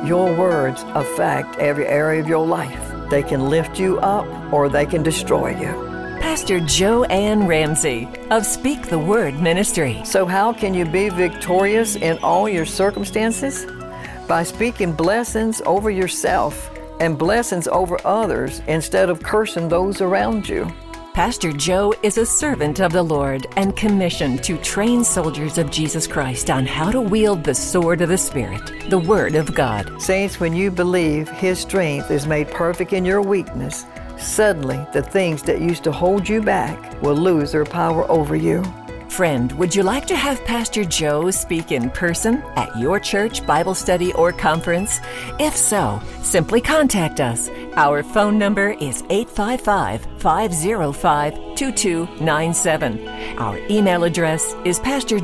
Your words affect every area of your life. They can lift you up or they can destroy you. Pastor Joanne Ramsey of Speak the Word Ministry. So how can you be victorious in all your circumstances? By speaking blessings over yourself and blessings over others instead of cursing those around you. Pastor Joe is a servant of the Lord and commissioned to train soldiers of Jesus Christ on how to wield the sword of the Spirit, the Word of God. Saints, when you believe His strength is made perfect in your weakness, suddenly the things that used to hold you back will lose their power over you. Friend, would you like to have Pastor Joe speak in person at your church, Bible study, or conference? If so, simply contact us. Our phone number is 855-505-2297. Our email address is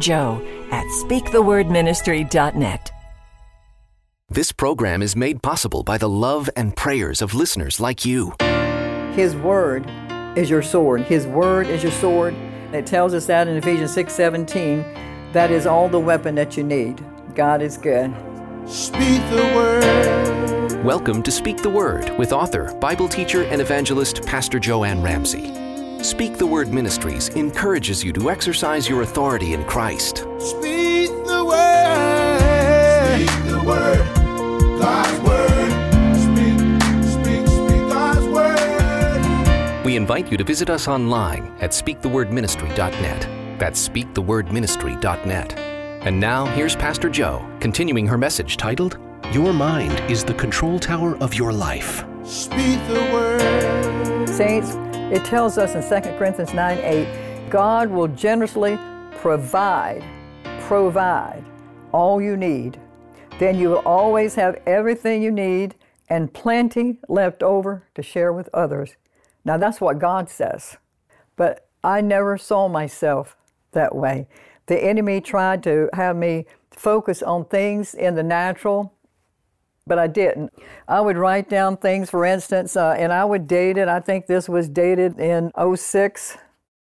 pastorjoe@speakthewordministry.net. This program is made possible by the love and prayers of listeners like you. His Word is your sword. His Word is your sword. It tells us that in Ephesians 6:17. That is all the weapon that you need. God is good. Speak the word. Welcome to Speak the Word with author, Bible teacher, and evangelist Pastor Joanne Ramsey. Speak the Word Ministries encourages you to exercise your authority in Christ. Speak the word. Speak the word. God's word. Speak God's word. We invite you to visit us online at speakthewordministry.net. That's speakthewordministry.net. And now, here's Pastor Joe, continuing her message titled, Your Mind is the Control Tower of Your Life. Speak the word. Saints, it tells us in 2 Corinthians 9:8, God will generously provide all you need. Then you will always have everything you need and plenty left over to share with others. Now that's what God says. But I never saw myself that way. The enemy tried to have me focus on things in the natural, but I didn't. I would write down things, for instance, and I would date it. I think this was dated in 06.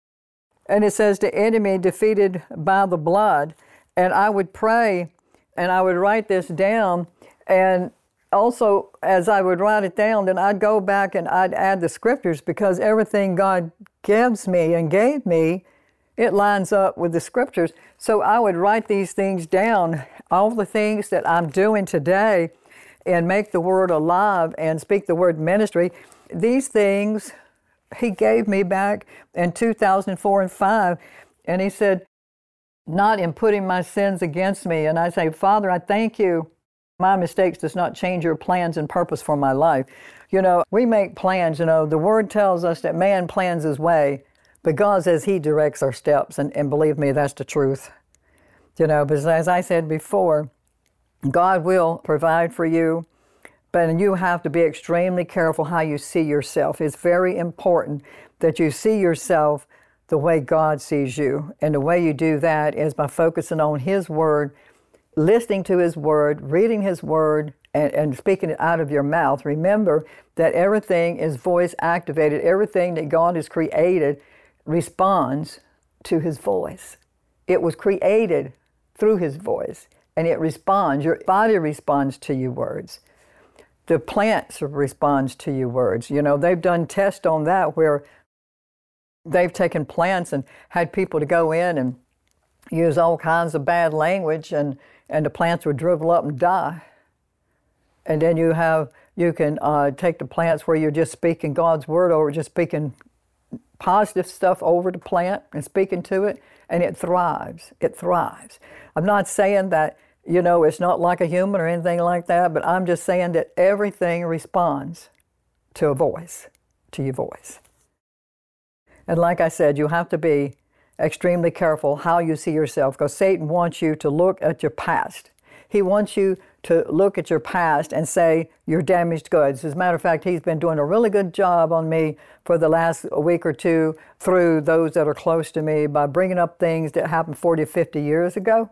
And it says, the enemy defeated by the blood. And I would pray, and I would write this down. And also, as I would write it down, then I'd go back and I'd add the scriptures, because everything God gives me and gave me, it lines up with the scriptures. So I would write these things down, all the things that I'm doing today, and Make the Word Alive and Speak the Word Ministry. These things He gave me back in 2004 and 5. And He said, not in putting my sins against me. And I say, Father, I thank you. My mistakes does not change your plans and purpose for my life. You know, we make plans. You know, the Word tells us that man plans his way, but God says He directs our steps, and believe me, that's the truth. You know, but as I said before, God will provide for you, but you have to be extremely careful how you see yourself. It's very important that you see yourself the way God sees you, and the way you do that is by focusing on His Word, listening to His Word, reading His Word, and speaking it out of your mouth. Remember that everything is voice activated. Everything that God has created responds to His voice. It was created through His voice, and it responds. Your body responds to your words. The plants responds to your words. You know, they've done tests on that where they've taken plants and had people to go in and use all kinds of bad language, and the plants would dribble up and die. And then you can take the plants where you're just speaking God's word over, just speaking positive stuff over the plant and speaking to it, and it thrives. It thrives. I'm not saying that, you know, it's not like a human or anything like that, but I'm just saying that everything responds to a voice, to your voice. And like I said, you have to be extremely careful how you see yourself, because Satan wants you to look at your past. He wants you to look at your past and say you're damaged goods. As a matter of fact, he's been doing a really good job on me for the last week or two through those that are close to me by bringing up things that happened 40 or 50 years ago.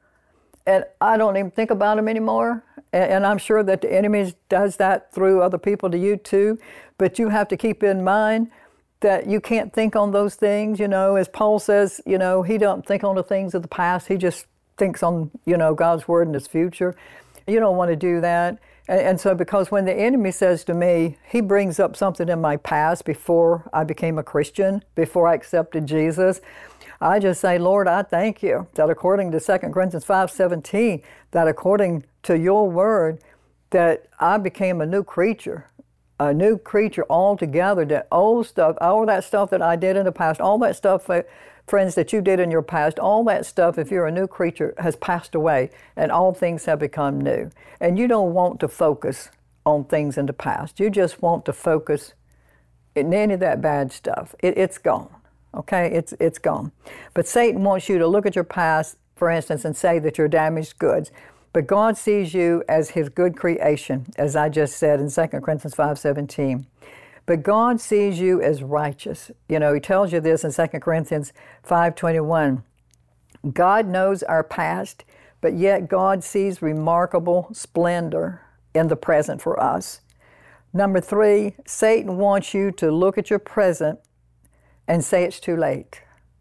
And I don't even think about them anymore. And I'm sure that the enemy does that through other people to you too. But you have to keep in mind that you can't think on those things. You know, as Paul says, you know, he don't think on the things of the past. He just thinks on, you know, God's word and His future. You don't want to do that. And so because when the enemy says to me, he brings up something in my past before I became a Christian, before I accepted Jesus, I just say, Lord, I thank you that according to 2 Corinthians 5:17, that according to your word, that I became a new creature altogether, that old stuff, all that stuff that I did in the past, all that stuff, friends, that you did in your past, all that stuff, if you're a new creature, has passed away and all things have become new. And you don't want to focus on things in the past. You just want to focus in any of that bad stuff. It's gone, okay? It's gone. But Satan wants you to look at your past, for instance, and say that you're damaged goods. But God sees you as his good creation, as I just said in 2 Corinthians 5:17. But God sees you as righteous. You know, he tells you this in 2 Corinthians 5:21. God knows our past, but yet God sees remarkable splendor in the present for us. Number 3, Satan wants you to look at your present and say it's too late.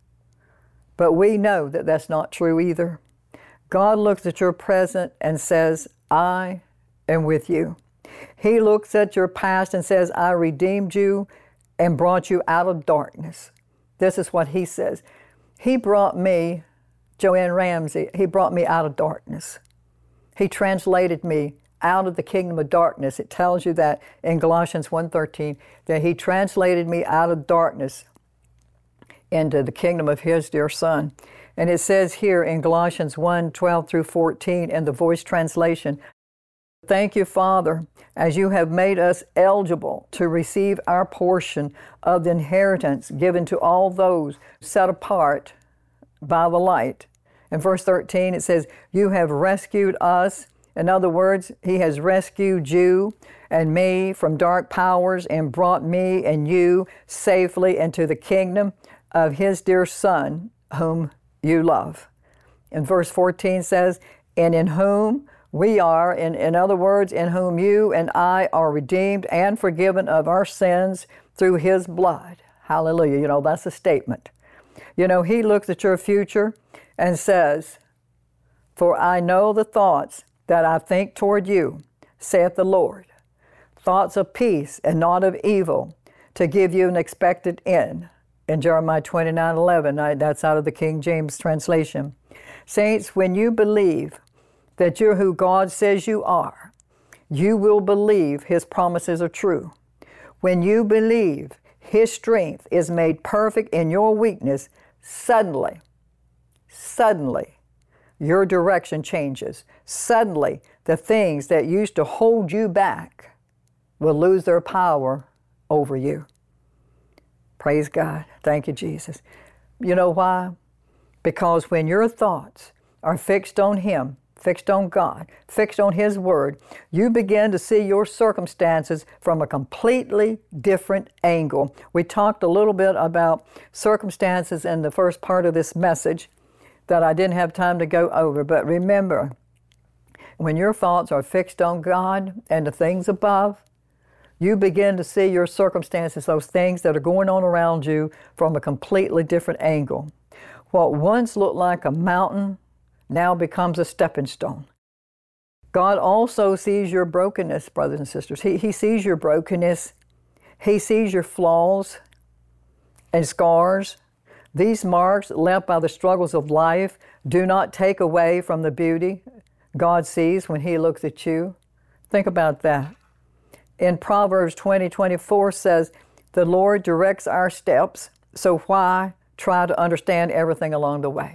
But we know that that's not true either. God looks at your present and says, I am with you. He looks at your past and says, I redeemed you and brought you out of darkness. This is what he says. He brought me, Joanne Ramsey, he brought me out of darkness. He translated me out of the kingdom of darkness. It tells you that in Galatians 1:13, that he translated me out of darkness into the kingdom of his dear Son. And it says here in Galatians 1:12 through 14 in the Voice translation, thank you, Father, as you have made us eligible to receive our portion of the inheritance given to all those set apart by the light. In verse 13 it says, you have rescued us. In other words, he has rescued you and me from dark powers and brought me and you safely into the kingdom of his dear Son, whom you love. And verse 14 says, and in whom we are, in other words, in whom you and I are redeemed and forgiven of our sins through his blood. Hallelujah. You know, that's a statement. You know, he looks at your future and says, for I know the thoughts that I think toward you, saith the Lord, thoughts of peace and not of evil, to give you an expected end. In Jeremiah 29:11, that's out of the King James translation. Saints, when you believe that you're who God says you are, you will believe his promises are true. When you believe his strength is made perfect in your weakness, suddenly, your direction changes. Suddenly, the things that used to hold you back will lose their power over you. Praise God. Thank you, Jesus. You know why? Because when your thoughts are fixed on him, fixed on God, fixed on his word, you begin to see your circumstances from a completely different angle. We talked a little bit about circumstances in the first part of this message that I didn't have time to go over. But remember, when your thoughts are fixed on God and the things above, you begin to see your circumstances, those things that are going on around you, from a completely different angle. What once looked like a mountain now becomes a stepping stone. God also sees your brokenness, brothers and sisters. He sees your brokenness. He sees your flaws and scars. These marks left by the struggles of life do not take away from the beauty God sees when he looks at you. Think about that. In Proverbs 20:24 says, the Lord directs our steps, so why try to understand everything along the way?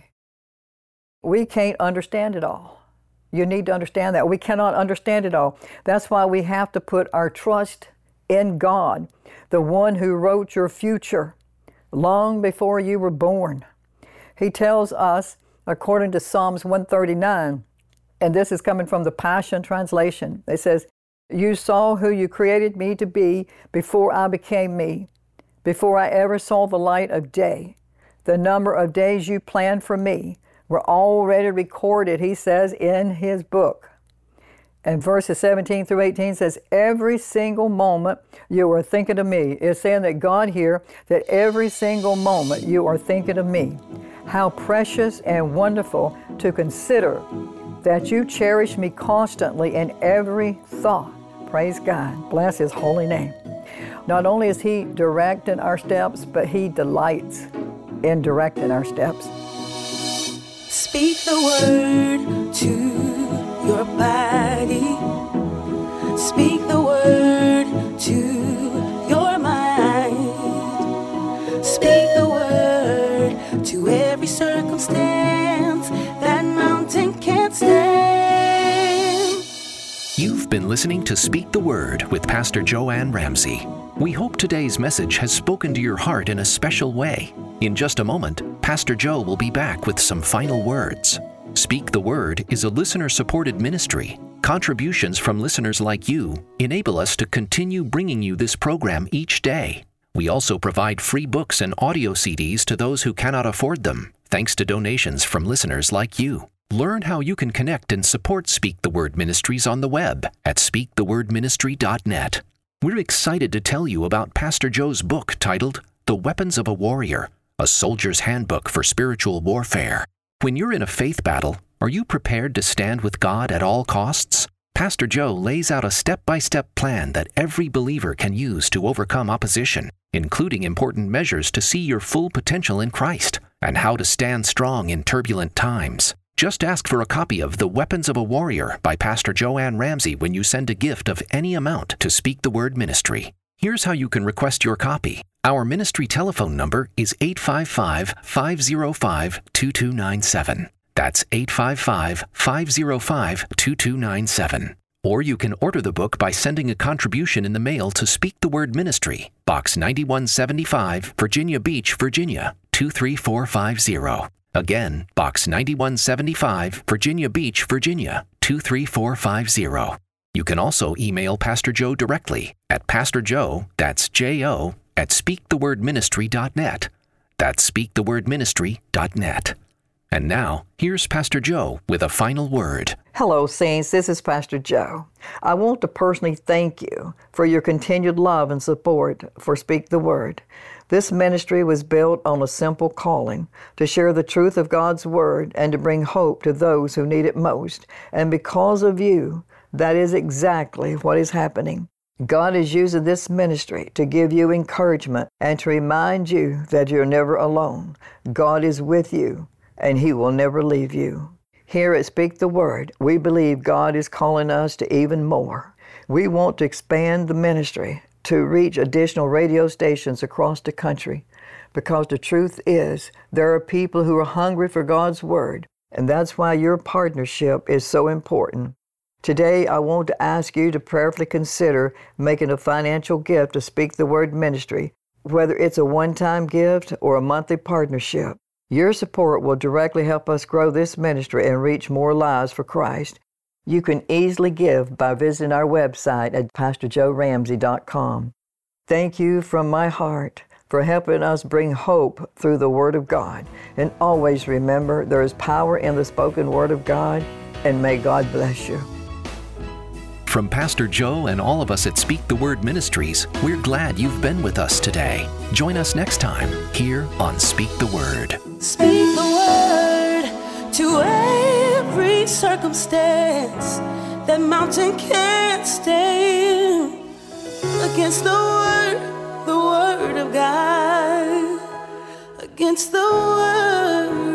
We can't understand it all. You need to understand that. We cannot understand it all. That's why we have to put our trust in God, the one who wrote your future long before you were born. He tells us, according to Psalms 139, and this is coming from the Passion Translation, it says, you saw who you created me to be before I became me, before I ever saw the light of day. The number of days you planned for me were already recorded, he says, in his book. And verses 17 through 18 says, every single moment you are thinking of me. It's saying that God here, that every single moment you are thinking of me. How precious and wonderful to consider that you cherish me constantly in every thought. Praise God. Bless His holy name. Not only is He directing our steps, but He delights in directing our steps. Speak the word to your body. Speak the word to your mind. Speak the word to every circumstance that mountain can't stand. You've been listening to Speak the Word with Pastor Joanne Ramsey. We hope today's message has spoken to your heart in a special way. In just a moment, Pastor Joe will be back with some final words. Speak the Word is a listener-supported ministry. Contributions from listeners like you enable us to continue bringing you this program each day. We also provide free books and audio CDs to those who cannot afford them, thanks to donations from listeners like you. Learn how you can connect and support Speak the Word Ministries on the web at speakthewordministry.net. We're excited to tell you about Pastor Joe's book titled The Weapons of a Warrior, a soldier's handbook for spiritual warfare. When you're in a faith battle, are you prepared to stand with God at all costs? Pastor Joe lays out a step-by-step plan that every believer can use to overcome opposition, including important measures to see your full potential in Christ and how to stand strong in turbulent times. Just ask for a copy of The Weapons of a Warrior by Pastor Joanne Ramsey when you send a gift of any amount to Speak the Word Ministry. Here's how you can request your copy. Our ministry telephone number is 855-505-2297. That's 855-505-2297. Or you can order the book by sending a contribution in the mail to Speak the Word Ministry, Box 9175, Virginia Beach, Virginia, 23450. Again, Box 9175, Virginia Beach, Virginia, 23450. You can also email Pastor Joe directly at pastorjoe, that's J-O, at speakthewordministry.net. That's speakthewordministry.net. And now, here's Pastor Joe with a final word. Hello, saints. This is Pastor Joe. I want to personally thank you for your continued love and support for Speak the Word. This ministry was built on a simple calling to share the truth of God's Word and to bring hope to those who need it most. And because of you, that is exactly what is happening. God is using this ministry to give you encouragement and to remind you that you're never alone. God is with you, and He will never leave you. Here at Speak the Word, we believe God is calling us to even more. We want to expand the ministry to reach additional radio stations across the country, because the truth is there are people who are hungry for God's Word, and that's why your partnership is so important. Today, I want to ask you to prayerfully consider making a financial gift to Speak the Word Ministry, whether it's a one-time gift or a monthly partnership. Your support will directly help us grow this ministry and reach more lives for Christ. You can easily give by visiting our website at pastorjoeramsey.com. Thank you from my heart for helping us bring hope through the Word of God. And always remember, there is power in the spoken Word of God, and may God bless you. From Pastor Joe and all of us at Speak the Word Ministries, we're glad you've been with us today. Join us next time here on Speak the Word. Speak the word to every circumstance that mountain can't stand against the word of God, against the word